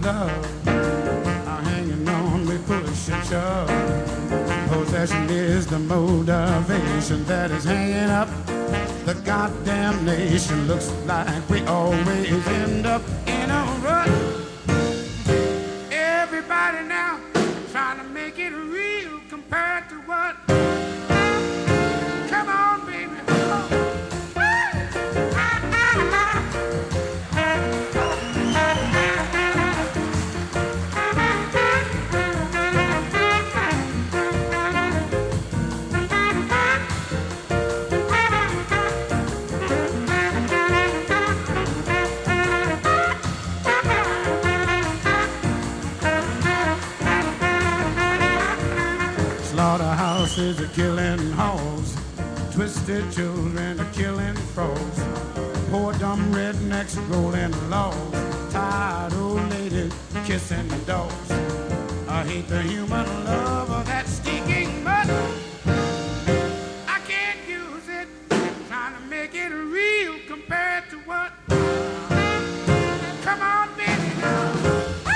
love are hanging on, we push and shove. Possession is the motivation that is hanging up the goddamn nation. Looks like we always end up in a rut. Everybody now trying to make it real compared to what? Come on, baby. Slaughterhouses are killing hogs, twisted children are killing frogs, poor dumb rednecks rolling logs, tired old ladies kissing the dogs. I hate the human love of that stinking mud. I can't use it, trying to make it real compared to what? Come on, baby, now.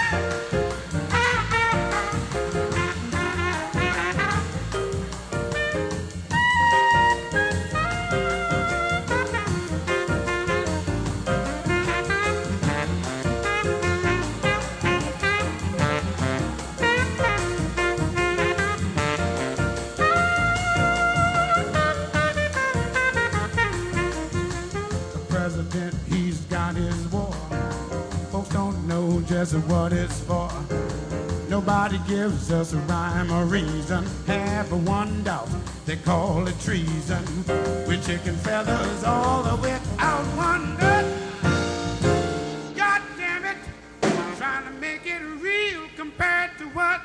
He's got his war. Folks don't know just what it's for. Nobody gives us a rhyme or reason. Half of one doubt, they call it treason. With chicken feathers all the way out one nut. God damn it, trying to make it real compared to what?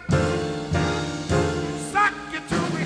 Suck it to me.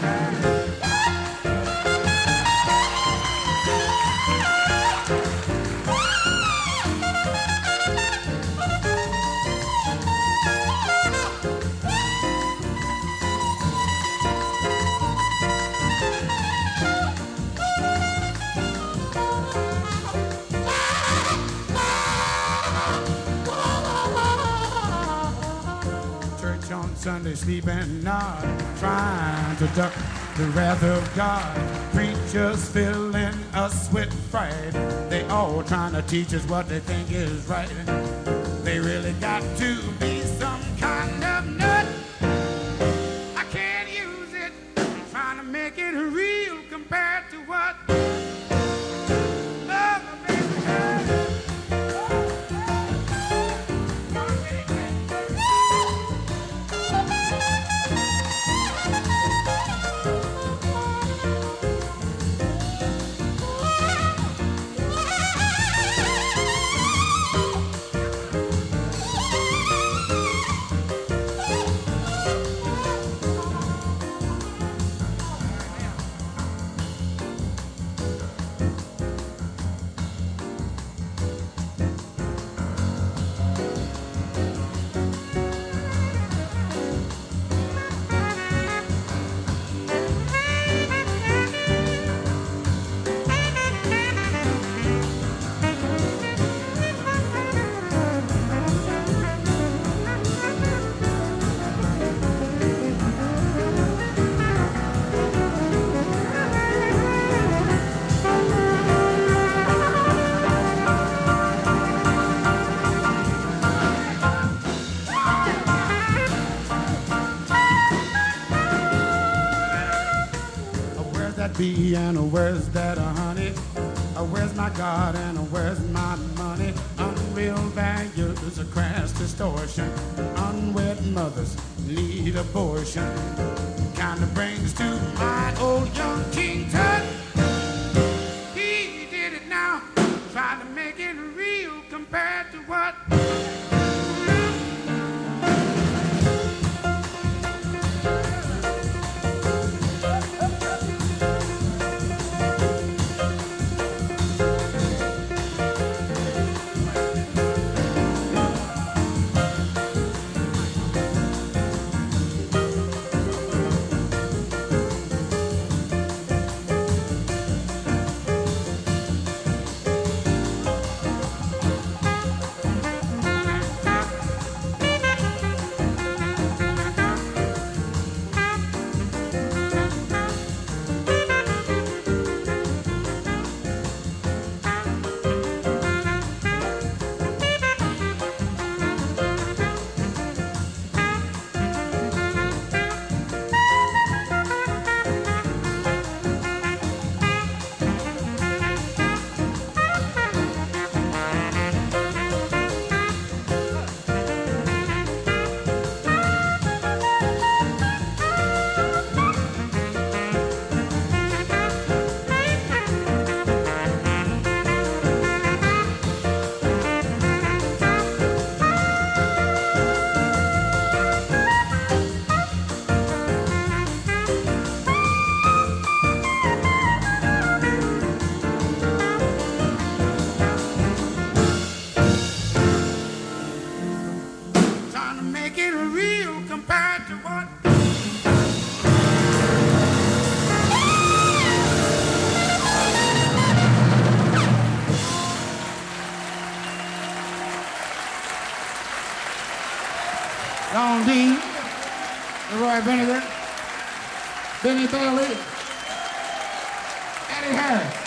Sunday sleeping nod, trying to duck the wrath of God. Preachers filling us with fright. They all trying to teach us what they think is right. They really got to be some kind of nut. I can't use it, trying to make it real compared to what? Bee and where's that honey? Where's my God and where's my money? Unreal values, a crass distortion. Unwed mothers need abortion. Kind of brings to my old young King Tut. He did it now, trying to make it real compared to what? Roy Benedict, Benny Bailey, Eddie Harris.